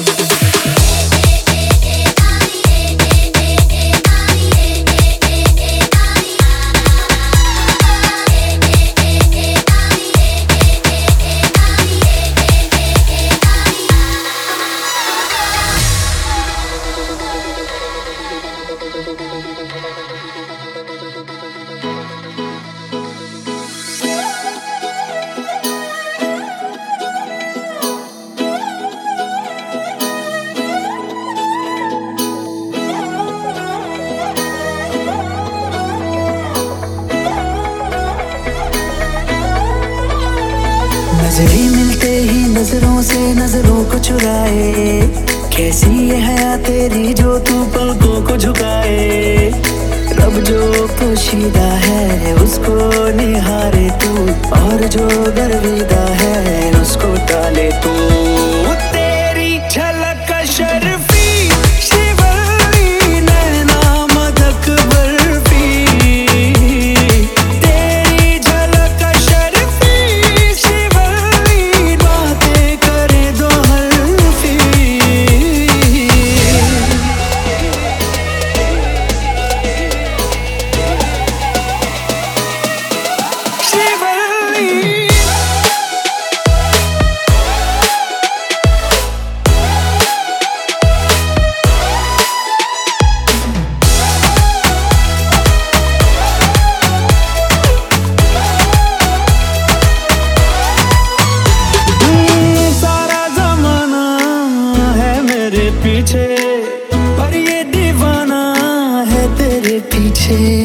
नजरें मिलते ही नजरों से नजरों को चुराए, कैसी ये हया तेरी जो तू पलकों को झुकाए। रब जो पोशीदा है उसको निहारे तू, और जो गर्विदा है उसको टाले तू। तेरी झलक शर्फी शिवली नैना मदक बर्फी, तेरी झलक शर्फी शिवली बातें करे दो हल्फी। शिवली पीछे, पर ये दीवाना है तेरे पीछे।